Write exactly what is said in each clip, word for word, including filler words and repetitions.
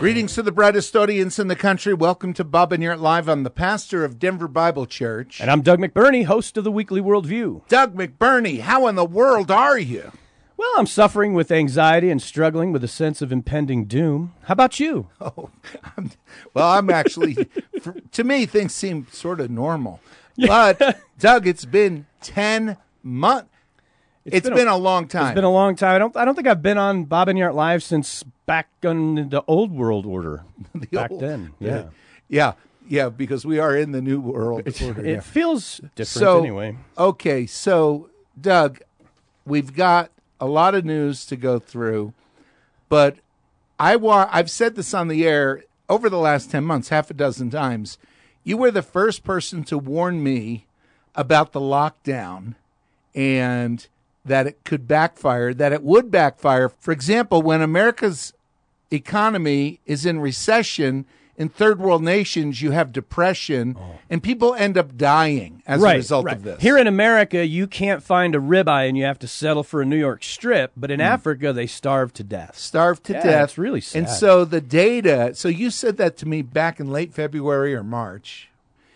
Greetings to the brightest audience in the country. Welcome to Bob and Yurt Live. I'm the pastor of Denver Bible Church. And I'm Doug McBurney, host of the Weekly Worldview. Doug McBurney, how in the world are you? Well, I'm suffering with anxiety and struggling with a sense of impending doom. How about you? Oh, I'm, well, I'm actually, for, to me, things seem sort of normal. But, Doug, it's been ten months. It's, it's been, been a, a long time. It's been a long time. I don't I don't think I've been on Bob and Yurt Live since back on the old world order. the back old, then, yeah. Yeah, yeah, because we are in the new world it, order. It yeah. feels different so, anyway. Okay, so, Doug, we've got a lot of news to go through, but I wa- I've said this on the air over the last ten months, half a dozen times. You were the first person to warn me about the lockdown and that it could backfire, that it would backfire. For example, when America's economy is in recession, in third world nations, you have depression, oh. and people end up dying as right, a result right. of this. Here in America, you can't find a ribeye and you have to settle for a New York strip, but in mm. Africa, they starve to death. Starve to yeah, death. It's really sad. And so the data, so you said that to me back in late February or March.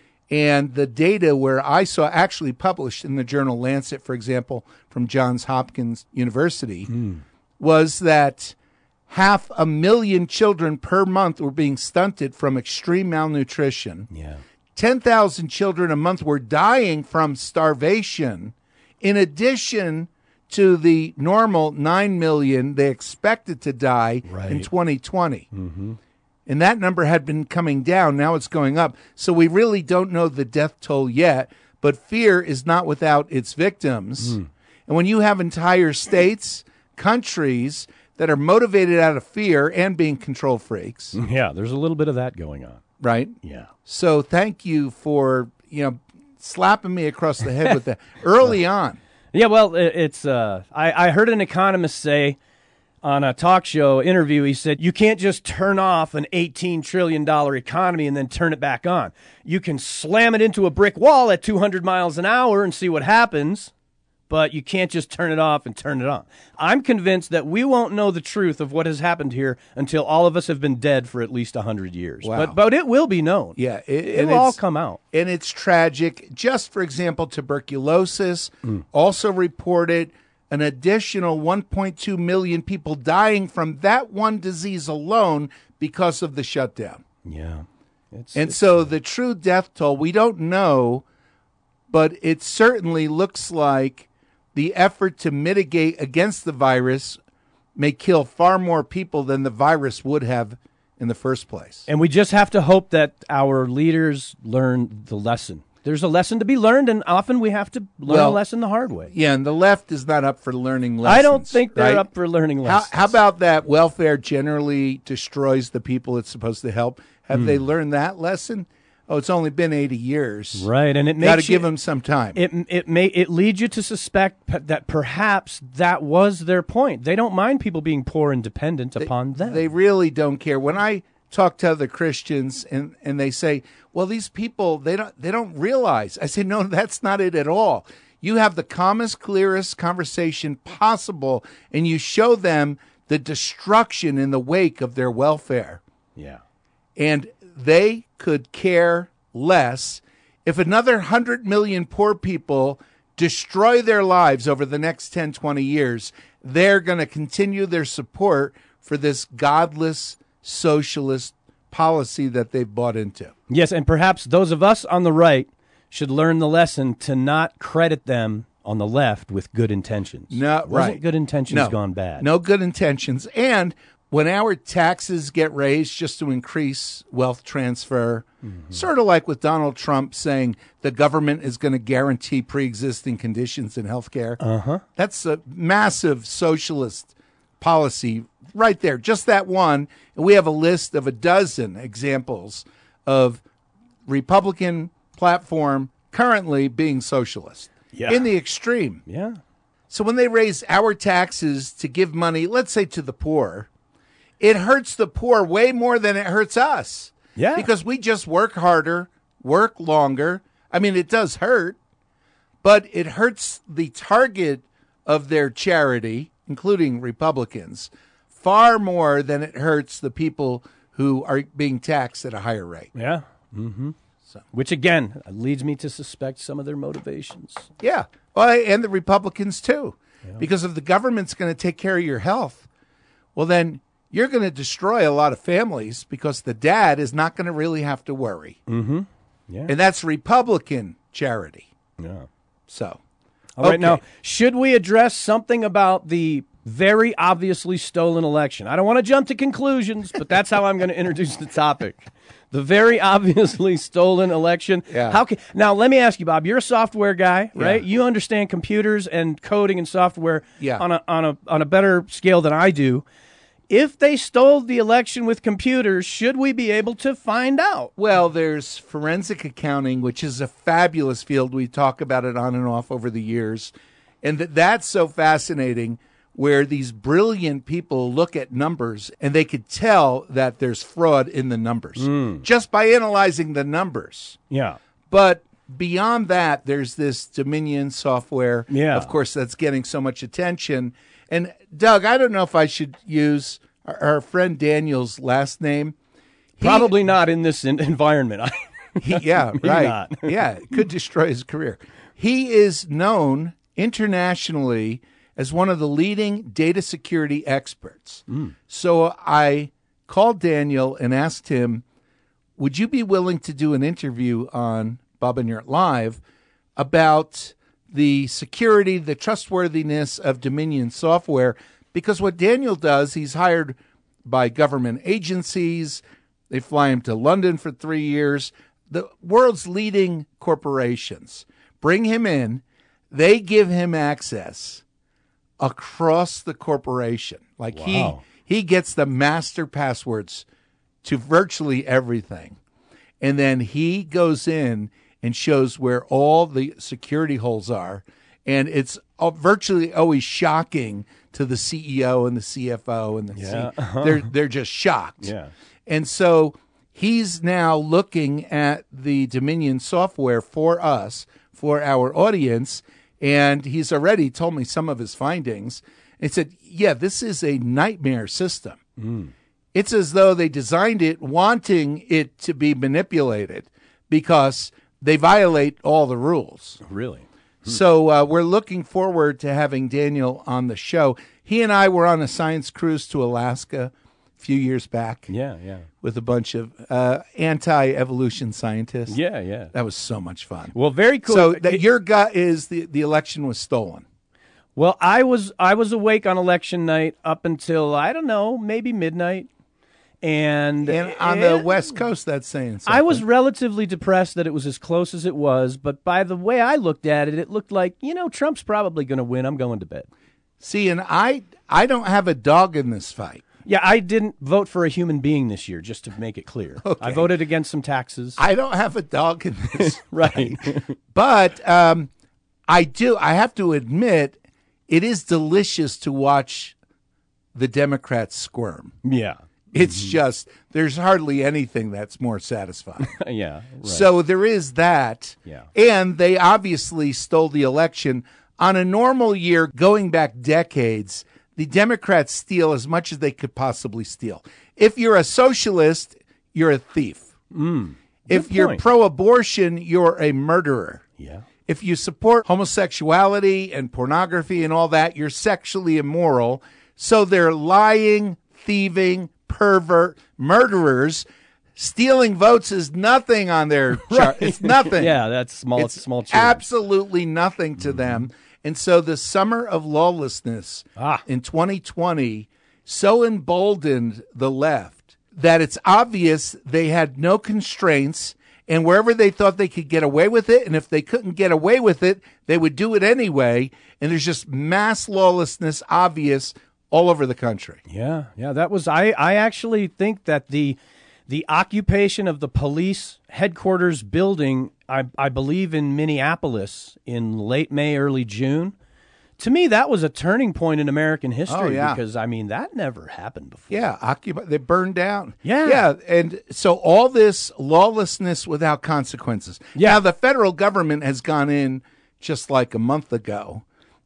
And the data where I saw actually published in the journal Lancet, for example, from Johns Hopkins University, mm. was that half a million children per month were being stunted from extreme malnutrition. Yeah. ten thousand children a month were dying from starvation, in addition to the normal nine million they expected to die right. in twenty twenty. Mm-hmm. And that number had been coming down. Now it's going up. So we really don't know the death toll yet, but fear is not without its victims. Mm. And when you have entire states, countries that are motivated out of fear and being control freaks. Yeah, there's a little bit of that going on. Right? Yeah. So thank you for, you know, slapping me across the head with that early on. Yeah, well, it's uh, I, I heard an economist say, on a talk show interview, he said, you can't just turn off an eighteen trillion dollars economy and then turn it back on. You can slam it into a brick wall at two hundred miles an hour and see what happens, but you can't just turn it off and turn it on. I'm convinced that we won't know the truth of what has happened here until all of us have been dead for at least one hundred years. Wow. But but it will be known. Yeah, it, it will all come out. And it's tragic. Just, for example, tuberculosis mm. also reported an additional one point two million people dying from that one disease alone because of the shutdown. Yeah. It's, and it's, so the true death toll, we don't know, but it certainly looks like the effort to mitigate against the virus may kill far more people than the virus would have in the first place. And we just have to hope that our leaders learn the lesson. There's a lesson to be learned, and often we have to learn well, a lesson the hard way. Yeah, and the left is not up for learning lessons. I don't think they're right? up for learning lessons. How, how about that welfare generally destroys the people it's supposed to help? Have mm. they learned that lesson? Oh, it's only been eighty years. Right, and it makes got to give them some time. It it may it leads you to suspect p- that perhaps that was their point. They don't mind people being poor and dependent they, upon them. They really don't care. When I talk to other Christians and, and they say, well, these people, they don't they don't realize. I say, no, that's not it at all. You have the calmest, clearest conversation possible, and you show them the destruction in the wake of their welfare. Yeah. And they could care less if another one hundred million poor people destroy their lives over the next ten, twenty years. They're going to continue their support for this godless socialist policy that they've bought into. Yes, and perhaps those of us on the right should learn the lesson to not credit them on the left with good intentions. No, Wasn't right. good intentions no, gone bad? No good intentions. And when our taxes get raised just to increase wealth transfer, mm-hmm. sort of like with Donald Trump saying the government is going to guarantee pre-existing conditions in health care, uh-huh. that's a massive socialist policy right there, just that one. And we have a list of a dozen examples of Republican platform currently being socialist yeah. in the extreme. Yeah. So when they raise our taxes to give money, let's say to the poor, it hurts the poor way more than it hurts us. Yeah. Because we just work harder, work longer. I mean, it does hurt, but it hurts the target of their charity, including Republicans, far more than it hurts the people who are being taxed at a higher rate. Yeah. Mm-hmm. So. Which, again, leads me to suspect some of their motivations. Yeah. Well, and the Republicans, too. Yeah. Because if the government's going to take care of your health, well, then you're going to destroy a lot of families because the dad is not going to really have to worry. Mm-hmm. Yeah. And that's Republican charity. Yeah. So. All right, okay. now, should we address something about the very obviously stolen election? I don't want to jump to conclusions, but that's how I'm going to introduce the topic. The very obviously stolen election. Yeah. How can, now, let me ask you, Bob, you're a software guy, right? Yeah. You understand computers and coding and software yeah. on a on a on a better scale than I do. If they stole the election with computers, should we be able to find out? Well, there's forensic accounting, which is a fabulous field. We talk about it on and off over the years. And th- that's so fascinating, where these brilliant people look at numbers and they could tell that there's fraud in the numbers mm. just by analyzing the numbers. Yeah. But beyond that, there's this Dominion software, yeah. of course, that's getting so much attention. And, Doug, I don't know if I should use our, our friend Daniel's last name. He, Probably not in this in- environment. he, yeah, right. Not. Yeah, it could destroy his career. He is known internationally as one of the leading data security experts. Mm. So I called Daniel and asked him, would you be willing to do an interview on Bob and Yurt Live about the security, the trustworthiness of Dominion software? Because what Daniel does, he's hired by government agencies. They fly him to London for three years. The world's leading corporations bring him in. They give him access across the corporation. Like wow. he he gets the master passwords to virtually everything. And then he goes in and shows where all the security holes are. And it's virtually always shocking to the C E O and the C F O and the yeah. C- they're they're just shocked. Yeah. And so he's now looking at the Dominion software for us, for our audience, and he's already told me some of his findings. He said, yeah, this is a nightmare system. Mm. It's as though they designed it wanting it to be manipulated because they violate all the rules. Really? Hmm. So uh, we're looking forward to having Daniel on the show. He and I were on a science cruise to Alaska a few years back. Yeah, yeah. With a bunch of uh, anti-evolution scientists. Yeah, yeah. That was so much fun. Well, very cool. So that your gut is the, the election was stolen. Well, I was I was awake on election night up until, I don't know, maybe midnight. And, and on it, the West Coast, that's saying something. I was relatively depressed that it was as close as it was, but by the way I looked at it, it looked like, you know, Trump's probably going to win. I'm going to bed. See, and I I don't have a dog in this fight. Yeah, I didn't vote for a human being this year, just to make it clear. Okay. I voted against some taxes. I don't have a dog in this right. But um, I do. I have to admit, it is delicious to watch the Democrats squirm. Yeah. It's mm-hmm. just, there's hardly anything that's more satisfying. yeah. Right. So there is that. Yeah. And they obviously stole the election. On a normal year, going back decades, the Democrats steal as much as they could possibly steal. If you're a socialist, you're a thief. Mm, if you're point. pro-abortion, you're a murderer. Yeah. If you support homosexuality and pornography and all that, you're sexually immoral. So they're lying, thieving, pervert, murderers. Stealing votes is nothing on their chart. Right. It's nothing. Yeah, that's small. It's small. Children. Absolutely nothing to mm-hmm. them. And so the summer of lawlessness ah. in twenty twenty so emboldened the left that it's obvious they had no constraints, and wherever they thought they could get away with it, and if they couldn't get away with it, they would do it anyway. And there's just mass lawlessness obvious all over the country. Yeah, yeah, that was I, I actually think that the the occupation of the police headquarters building, I, I believe in Minneapolis in late May, early June, to me that was a turning point in American history. Oh, yeah. Because I mean that never happened before. Yeah, occupy they burned down. Yeah. Yeah, and so all this lawlessness without consequences. Yeah. Now the federal government has gone in just like a month ago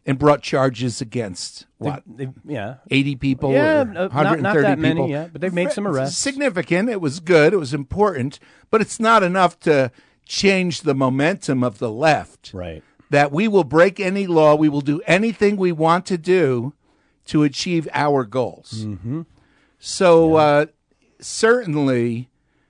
and brought charges against what They, they, yeah. eighty people, Yeah, or uh, one not, hundred thirty not that many, people. yeah, but they've made some arrests. Significant. It was good. It was important, but it's not enough to change the momentum of the left. Right. That we will break any law, we will do anything we want to do to achieve our goals. Mm-hmm. So uh, certainly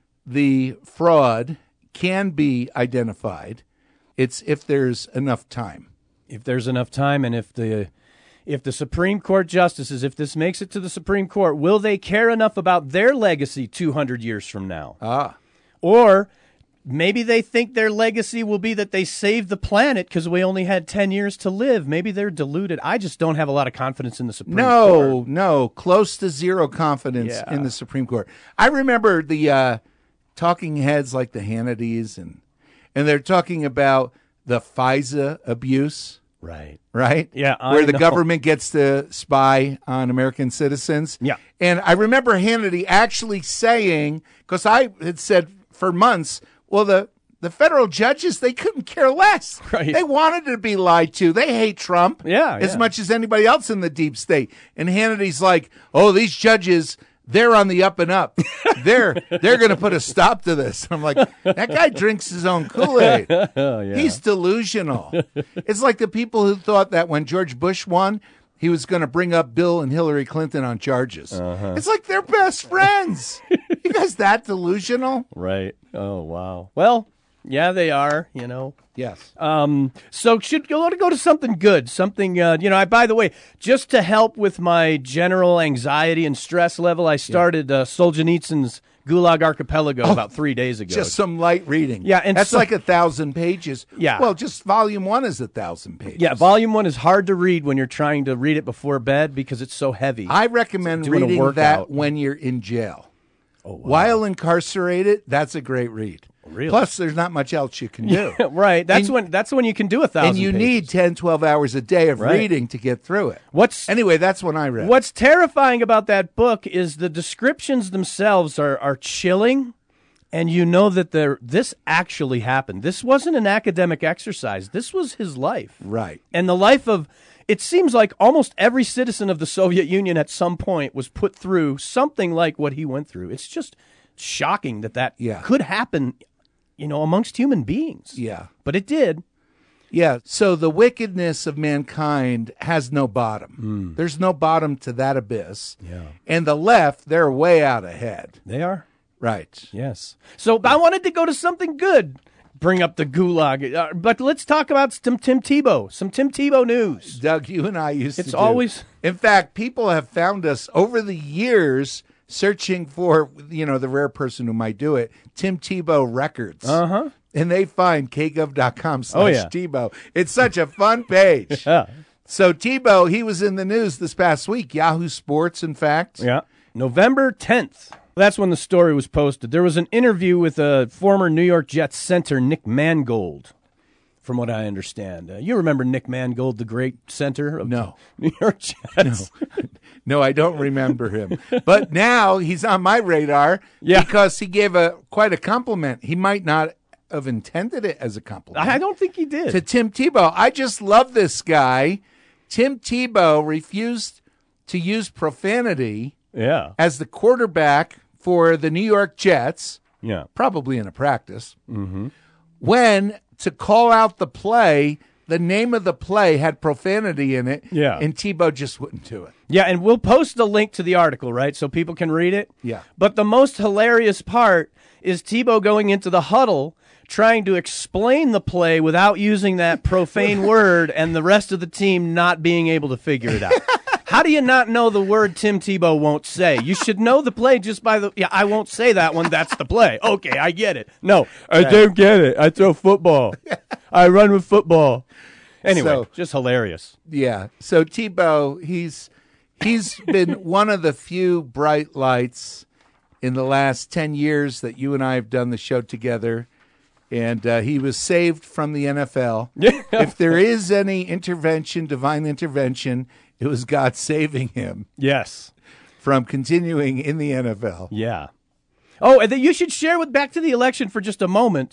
the fraud can be identified. It's if there's enough time. If there's enough time, and if the if the Supreme Court justices, if this makes it to the Supreme Court, will they care enough about their legacy two hundred years from now? Ah. Or maybe they think their legacy will be that they saved the planet because we only had ten years to live. Maybe they're deluded. I just don't have a lot of confidence in the Supreme no, Court. No, no, close to zero confidence Yeah. in the Supreme Court. I remember the uh, talking heads like the Hannitys, and and they're talking about the FISA abuse. Right. Right? Yeah, I Where the know. government gets to spy on American citizens. Yeah. And I remember Hannity actually saying, because I had said for months, well, the, the federal judges, they couldn't care less. Right. They wanted to be lied to. They hate Trump Yeah, as yeah. much as anybody else in the deep state. And Hannity's like, oh, these judges, they're on the up and up. They're they're going to put a stop to this. I'm like, that guy drinks his own Kool-Aid. Oh, yeah. He's delusional. It's like the people who thought that when George Bush won, he was going to bring up Bill and Hillary Clinton on charges. Uh-huh. It's like they're best friends. You guys that delusional? Right. Oh, wow. Well, yeah, they are, you know. Yes. Um, so should you want to go to something good, something, uh, you know, I, by the way, just to help with my general anxiety and stress level, I started uh, Solzhenitsyn's Gulag Archipelago about three days ago. Just some light reading. Yeah, and that's so- like a thousand pages. Yeah. Well, just volume one is a thousand pages. Yeah, volume one is hard to read when you're trying to read it before bed because it's so heavy. I recommend Doing a reading workout. that when you're in jail. Oh, wow. While incarcerated, that's a great read. Really? Plus, there's not much else you can do. Right. That's And- when that's when you can do a thousand And you pages. need ten, twelve hours a day of Right. reading to get through it. What's Anyway, that's when I read. What's terrifying about that book is the descriptions themselves are, are chilling, and you know that there this actually happened. This wasn't an academic exercise. This was his life. Right. And the life of, it seems like almost every citizen of the Soviet Union at some point was put through something like what he went through. It's just shocking that that Yeah. could happen, you know, amongst human beings. Yeah. But it did. Yeah. So the wickedness of mankind has no bottom. There's no bottom to that abyss. Yeah. And the left, they're way out ahead. They are. Right. Yes. So I wanted to go to something good. Bring up the gulag. Uh, but let's talk about some Tim Tebow. Some Tim Tebow news. Doug, you and I used It's to do- always- In fact, people have found us over the years searching for, you know, the rare person who might do it, Tim Tebow records. Uh-huh. And they find kgov.com Oh, slash yeah. Tebow. It's such a fun page. Yeah. So Tebow, he was in the news this past week. Yahoo Sports, in fact. Yeah. November tenth. That's when the story was posted. There was an interview with a former New York Jets center, Nick Mangold, from what I understand. Uh, you remember Nick Mangold, the great center of No. the New York Jets? No, I don't remember him. But now he's on my radar Yeah. because he gave a quite a compliment. He might not have intended it as a compliment. I don't think he did. to Tim Tebow. I just love this guy. Tim Tebow refused to use profanity yeah. as the quarterback for the New York Jets, Yeah. probably in a practice, mm-hmm. when to call out the play, the name of the play had profanity in it, Yeah. and Tebow just wouldn't do it. Yeah, and we'll post the link to the article, right, so people can read it. Yeah. But the most hilarious part is Tebow going into the huddle trying to explain the play without using that profane word and the rest of the team not being able to figure it out. How do you not know the word Tim Tebow won't say? You should know the play just by the... Yeah, I won't say that one. That's the play. Okay, I get it. No, I don't get it. I throw football. I run with football. Anyway, So- just hilarious. Yeah. So Tebow, he's he's been one of the few bright lights in the last ten years that you and I have done the show together. And uh, he was saved from the N F L. Yeah. If there is any intervention, divine intervention, it was God saving him Yes. from continuing in the N F L. Yeah. Oh, and then you should share with back to the election for just a moment.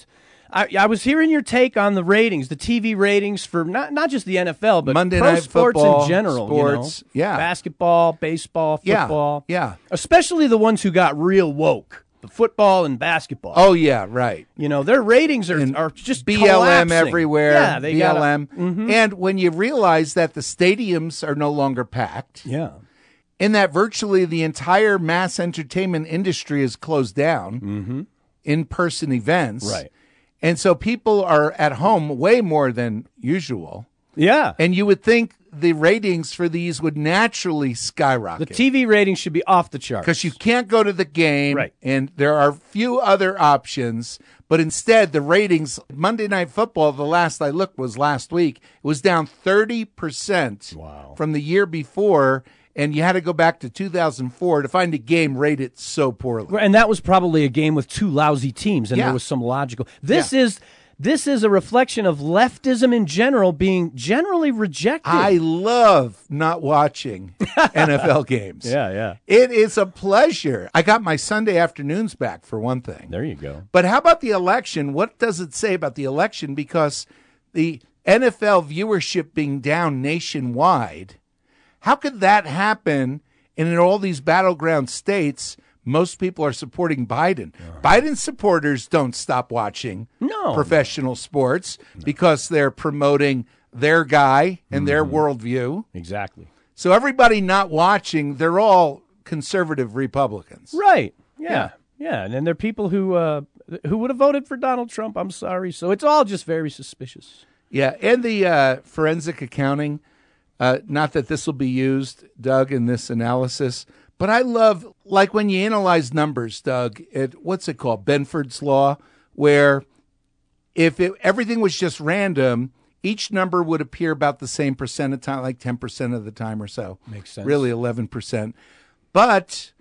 I, I was hearing your take on the ratings, the T V ratings for not not just the N F L, but Monday pro Night sports Football, in general. sports, you know? yeah. Basketball, baseball, football. Yeah, yeah. Especially the ones who got real woke, the football and basketball. Oh, yeah, right. You know, their ratings are, And are just B L M collapsing. everywhere. Yeah, they B L M. Gotta, mm-hmm. And when you realize that the stadiums are no longer packed, yeah. and that virtually the entire mass entertainment industry is closed down, Mm-hmm. in-person events. Right. And so people are at home way more than usual. Yeah. And you would think the ratings for these would naturally skyrocket. The T V ratings should be off the charts. Because you can't go to the game, Right. and there are few other options. But instead, the ratings, Monday Night Football, the last I looked was last week, it was down thirty percent Wow. from the year before, and you had to go back to two thousand four to find a game rated so poorly. And that was probably a game with two lousy teams, and Yeah. there was some logical. This Yeah. is this is a reflection of leftism in general being generally rejected. I love not watching N F L games. yeah, yeah. It is a pleasure. I got my Sunday afternoons back, for one thing. There you go. But how about the election? What does it say about the election? Because the N F L viewership being down nationwide, how could that happen? And in all these battleground states, most people are supporting Biden. Biden supporters don't stop watching No. professional sports because they're promoting their guy and their worldview. Exactly. So everybody not watching, they're all conservative Republicans. Right. Yeah. Yeah. Yeah. And then there are people who uh, who would have voted for Donald Trump. I'm sorry. So it's all just very suspicious. Yeah, and the uh, forensic accounting, uh, not that this will be used, Doug, in this analysis, but I love, like when you analyze numbers, Doug, it, what's it called, Benford's Law, where if it, everything was just random, each number would appear about the same percent of time, like ten percent of the time or so. Makes sense. Really eleven percent. But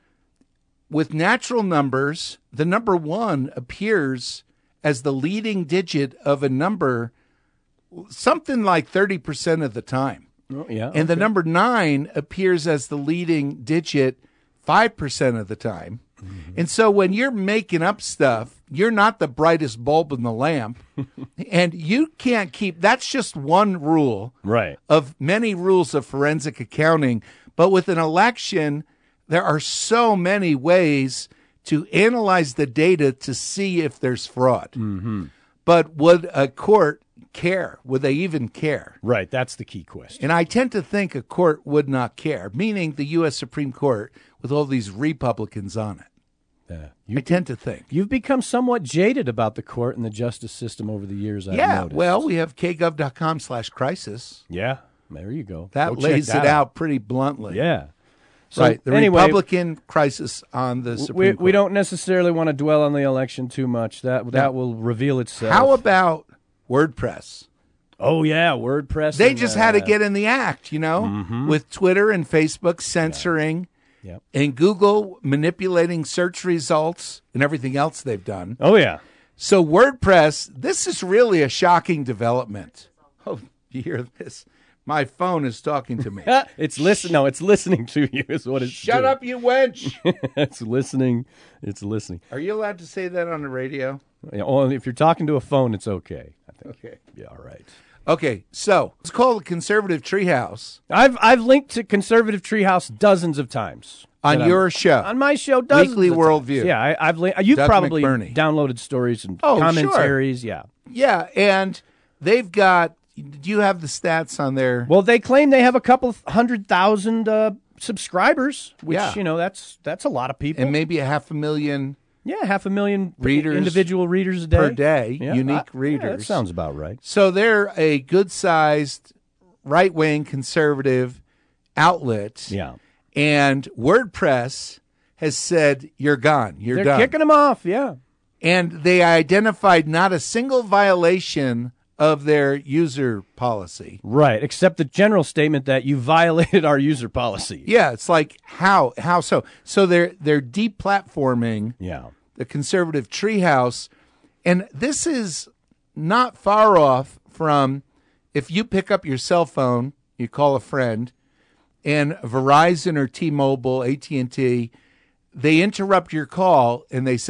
with natural numbers, the number one appears as the leading digit of a number something like thirty percent of the time. Oh, yeah. And the okay. number nine appears as the leading digit five percent of the time. Mm-hmm. And so when you're making up stuff, you're not the brightest bulb in the lamp. And you can't keep, that's just one rule Right. of many rules of forensic accounting. But with an election, there are so many ways to analyze the data to see if there's fraud. Mm-hmm. But would a court care? Would they even care? Right. That's the key question. And I tend to think a court would not care, meaning the U S Supreme Court with all these Republicans on it. Yeah. I You, tend to think. you've become somewhat jaded about the court and the justice system over the years, I've Yeah, noticed. well, we have kgov.com slash crisis. Yeah. There you go. That Go check lays that it out pretty bluntly. Yeah. So right. The anyway, Republican crisis on the Supreme we, Court. we don't necessarily want to dwell on the election too much. That that will reveal itself. How about WordPress? Oh yeah, WordPress. They and, just had to uh, get in the act, you know, Mhm. with Twitter and Facebook censoring Yep. and Google manipulating search results and everything else they've done. Oh yeah. So WordPress, this is really a shocking development. Oh, you hear this? My phone is talking to me. It's listen. No, it's listening to you. Is what it's. Shut doing. up, you wench. It's listening. It's listening. Are you allowed to say that on the radio? Yeah, only if you're talking to a phone, it's okay. I think. Okay. Yeah. All right. Okay, so it's called the Conservative Treehouse I've I've linked to Conservative Treehouse dozens of times on That your I'm- show. on my show. Dozens Weekly of Worldview. times. Yeah, I, I've linked. You've Doug probably McBurney. downloaded stories and Oh, sure. commentaries. Yeah. Yeah, and they've got, do you have the stats on there? Well, they claim they have a couple hundred thousand uh, subscribers, which Yeah. you know that's that's a lot of people. And maybe a half a million yeah, half a million Readers individual readers a day per day, Yeah, unique I- yeah, readers. that sounds about right. So they're a good-sized right-wing conservative outlet. Yeah, And WordPress has said, you're gone. You're they're done. kicking them off. Yeah, And they identified not a single violation of their user policy. right. Except the general statement that you violated our user policy. Yeah, it's like, how? How so? So they're they're deplatforming Yeah, the conservative treehouse. And this is not far off from if you pick up your cell phone, you call a friend, and Verizon or T-Mobile, A T and T, they interrupt your call and they say,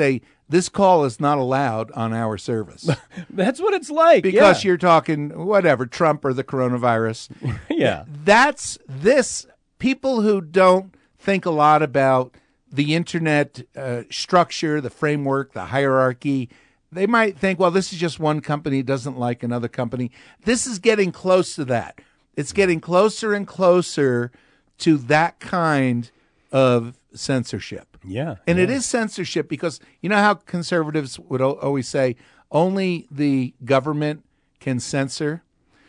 this call is not allowed on our service. That's what it's like. Because yeah. you're talking, whatever, Trump or the coronavirus. yeah. That's this. People who don't think a lot about the internet uh, structure, the framework, the hierarchy, they might think, well, this is just one company doesn't like another company. This is getting close to that. It's getting closer and closer to that kind of censorship. Yeah. And yeah. it is censorship because you know how conservatives would o- always say only the government can censor?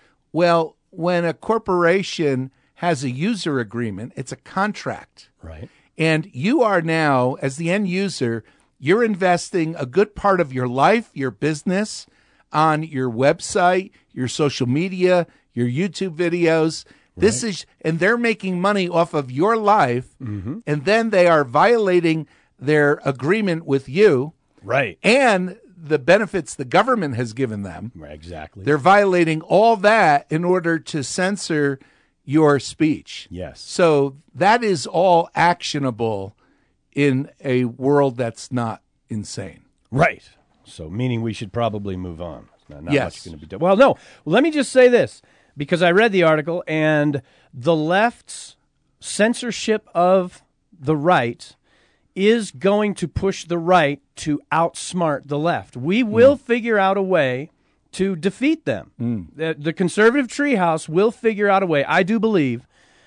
Well, when a corporation has a user agreement, it's a contract. Right. And you are now, as the end user, you're investing a good part of your life, your business, on your website, your social media, your YouTube videos. Right. This is, and they're making money off of your life, mm-hmm. and then they are violating their agreement with you. Right. And the benefits the government has given them. Right, exactly. They're violating all that in order to censor your speech. Yes. So that is all actionable in a world that's not insane. Right. So meaning we should probably move on. Not, not yes. much going to be done. Well, no. Let me just say this, because I read the article, and the left's censorship of the right is going to push the right to outsmart the left. We will mm. figure out a way to defeat them. Mm. The, the conservative treehouse will figure out a way, I do believe,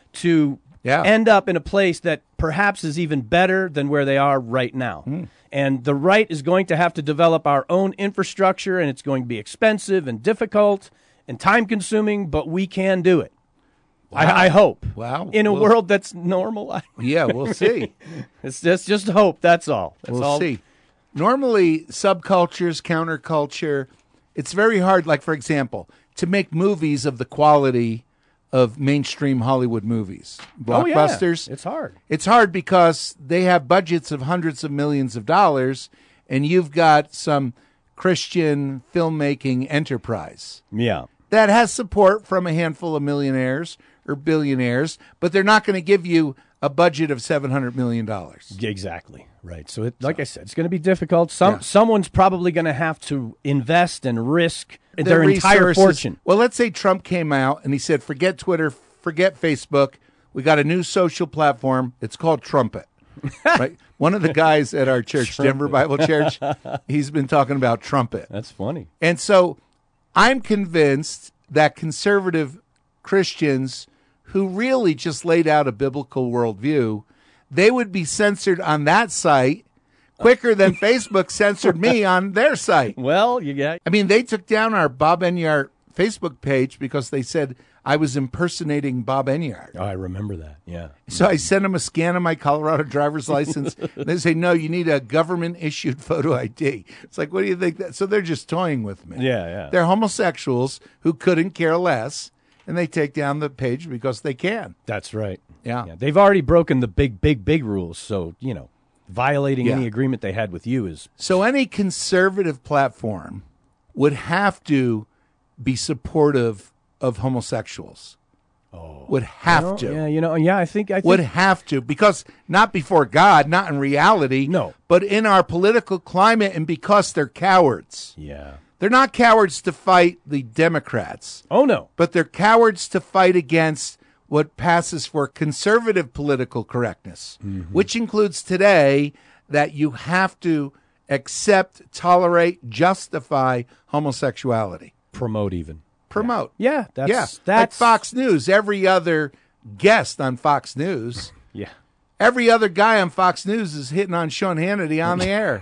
to yeah. end up in a place that perhaps is even better than where they are right now. Mm. And the right is going to have to develop our own infrastructure, and it's going to be expensive and difficult and time-consuming, but we can do it. Wow. I, I hope. Wow. In a we'll, world that's normal. Yeah, we'll see. It's just, just hope, that's all. That's we'll all. see. Normally, subcultures, counterculture, it's very hard, like, for example, to make movies of the quality of mainstream Hollywood movies. Blockbusters. Oh, yeah. It's hard. It's hard because they have budgets of hundreds of millions of dollars, and you've got some Christian filmmaking enterprise. Yeah. That has support from a handful of millionaires or billionaires, but they're not going to give you a budget of seven hundred million dollars. Exactly. Right. So, it, like so. I said, it's going to be difficult. Some yeah. Someone's probably going to have to invest and risk their, their entire resources. fortune. Well, let's say Trump came out and he said, forget Twitter, forget Facebook. We got a new social platform. It's called Trumpet. Right? One of the guys at our church, Trumpet. Denver Bible Church, he's been talking about Trumpet. That's funny. And so I'm convinced that conservative Christians who really just laid out a biblical worldview, they would be censored on that site quicker than Facebook censored me on their site. Well, you got. I mean, they took down our Bob Enyart Facebook page because they said I was impersonating Bob Enyart. Oh, I remember that. Yeah. So I sent them a scan of my Colorado driver's license. They say, no, you need a government-issued photo I D. It's like, what do you think? That? So they're just toying with me. Yeah, yeah. They're homosexuals who couldn't care less, and they take down the page because they can. That's right. Yeah. yeah. They've already broken the big, big, big rules. So, you know, violating yeah. any agreement they had with you is... So any conservative platform would have to be supportive of homosexuals. Oh. Would have you know, to. Yeah, you know, yeah, I think... I think would have to, because not before God, not in reality. No. But in our political climate, and because they're cowards. Yeah. They're not cowards to fight the Democrats. Oh, no. But they're cowards to fight against what passes for conservative political correctness, mm-hmm. which includes today that you have to accept, tolerate, justify homosexuality. Promote even. Promote. Yeah, yeah that's... Yeah, that's... like Fox News. Every other guest on Fox News... yeah. Every other guy on Fox News is hitting on Sean Hannity on the air.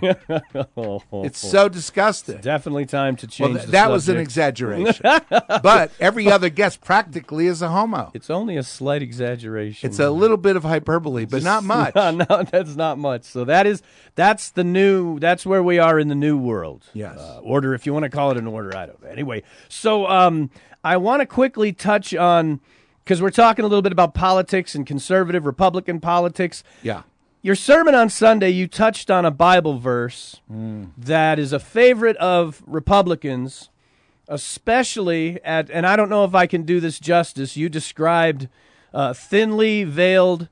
It's so disgusting. It's definitely time to change well, th- the that subject. was an exaggeration. But every other guest practically is a homo. It's only a slight exaggeration. It's a little bit of hyperbole, but Just, not much. No, no, that's not much. So that is that's the new that's where we are in the new world. Yes. Uh, order, if you want to call it an order, I don't know. Anyway, so um, I want to quickly touch on, because we're talking a little bit about politics and conservative Republican politics. Yeah. Your sermon on Sunday, you touched on a Bible verse mm. that is a favorite of Republicans, especially at, and I don't know if I can do this justice, you described uh, thinly veiled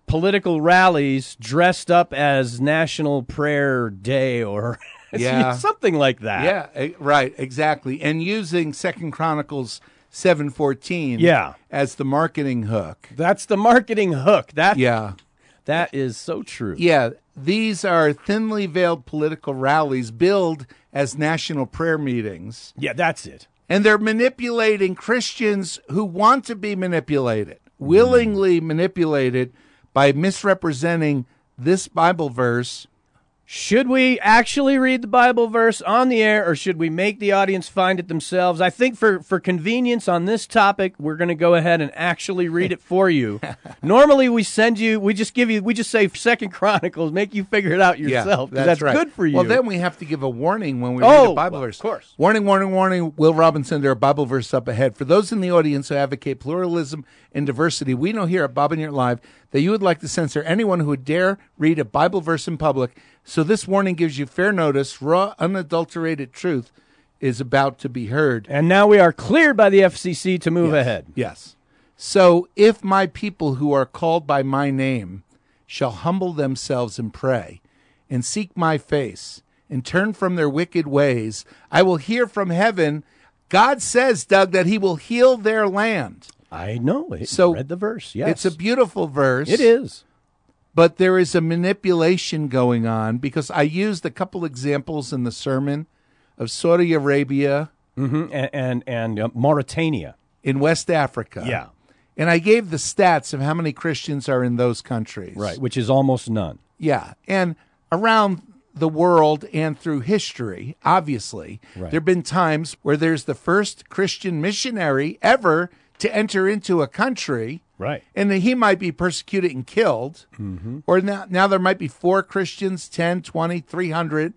political rallies dressed up as National Prayer Day or Yeah. something like that. Yeah, eh, right, exactly. And using Second Chronicles seven fourteen Yeah. as the marketing hook. That's the marketing hook. That Yeah. That is so true. Yeah, these are thinly veiled political rallies billed as national prayer meetings. Yeah, that's it. And they're manipulating Christians who want to be manipulated, willingly manipulated by misrepresenting this Bible verse. Should we actually read the Bible verse on the air, or should we make the audience find it themselves? I think for, for convenience on this topic, we're going to go ahead and actually read it for you. Normally, we send you, we just give you, we just say Second Chronicles, make you figure it out yourself. 'Cause that's, that's right. good for you. Well, then we have to give a warning when we Oh, read a Bible well, verse. of course. Warning, warning, warning. Will Robinson, there are Bible verses up ahead. For those in the audience who advocate pluralism and diversity, we know here at Bob and Yurt Live that you would like to censor anyone who would dare read a Bible verse in public. So this warning gives you fair notice. Raw, unadulterated truth is about to be heard. And now we are cleared by the F C C to move Yes. ahead. Yes. So if my people who are called by my name shall humble themselves and pray and seek my face and turn from their wicked ways, I will hear from heaven. God says, Doug, that he will heal their land. I know. It, So read the verse. Yes. It's a beautiful verse. It is. But there is a manipulation going on because I used a couple examples in the sermon of Saudi Arabia hmm And and, and uh, Mauritania. in West Africa. Yeah. And I gave the stats of how many Christians are in those countries. Right, which is almost none. Yeah. And around the world and through history, obviously, Right. there have been times where there's the first Christian missionary ever to enter into a country. Right. And he might be persecuted and killed. Mm-hmm. Or now, now there might be four Christians, ten, twenty, three hundred.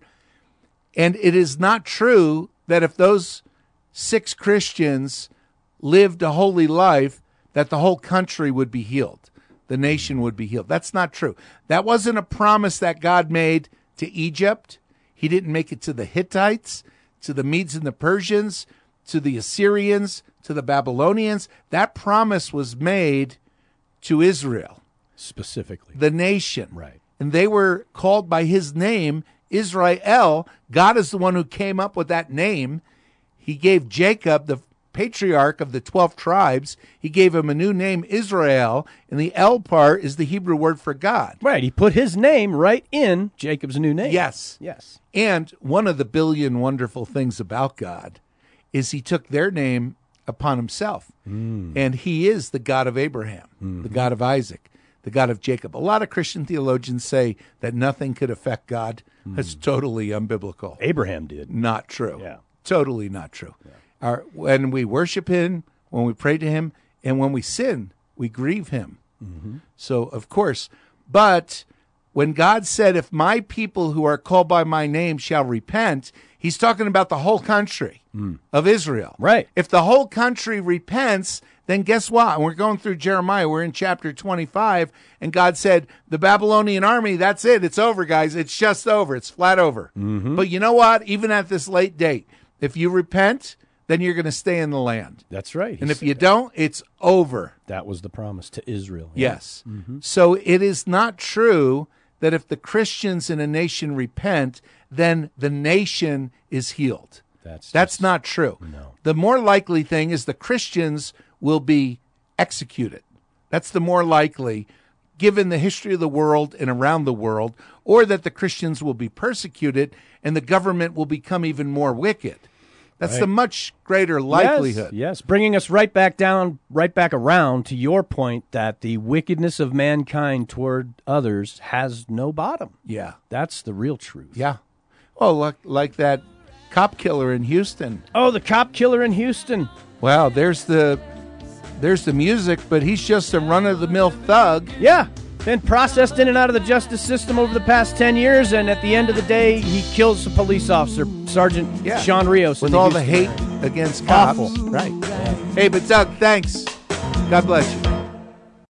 And it is not true that if those six Christians lived a holy life, that the whole country would be healed. The nation would be healed. That's not true. That wasn't a promise that God made to Egypt. He didn't make it to the Hittites, to the Medes and the Persians, to the Assyrians, to the Babylonians. That promise was made to Israel, Specifically. the nation. Right. And they were called by his name, Israel. God is the one who came up with that name. He gave Jacob, the patriarch of the twelve tribes, he gave him a new name, Israel, and the L part is the Hebrew word for God. Right. He put his name right in Jacob's new name. Yes. Yes. And one of the billion wonderful things about God is he took their name upon himself. Mm. And he is the God of Abraham, mm-hmm. the God of Isaac, the God of Jacob. A lot of Christian theologians say that nothing could affect God. Mm. That's totally unbiblical. Abraham did. Not true. Yeah. Totally not true. Yeah. Our, when we worship him, when we pray to him, and when we sin, we grieve him. Mm-hmm. So, of course, but when God said, if my people who are called by my name shall repent, he's talking about the whole country mm. of Israel. Right. If the whole country repents, then guess what? And we're going through Jeremiah. We're in chapter twenty-five, and God said, the Babylonian army, that's it. It's over, guys. It's just over. It's flat over. Mm-hmm. But you know what? Even at this late date, if you repent, then you're going to stay in the land. That's right. And if you don't, it's over. That was the promise to Israel. Yeah. Yes. Mm-hmm. So it is not true that if the Christians in a nation repent, then the nation is healed. That's That's just, not true. No. The more likely thing is the Christians will be executed. That's the more likely, given the history of the world and around the world, or that the Christians will be persecuted and the government will become even more wicked. That's right. the much greater likelihood. Yes, yes, bringing us right back down, right back around to your point that the wickedness of mankind toward others has no bottom. Yeah. That's the real truth. Yeah. Oh, like, like that cop killer in Houston. Oh, the cop killer in Houston. Wow, there's the there's the music, but he's just a run-of-the-mill thug. Yeah, been processed in and out of the justice system over the past ten years, and at the end of the day, he kills a police officer, Sergeant Yeah. Sean Rios. With in the all the Houston hate area. against cops. Awful. Right. Hey, but Doug, thanks. God bless you.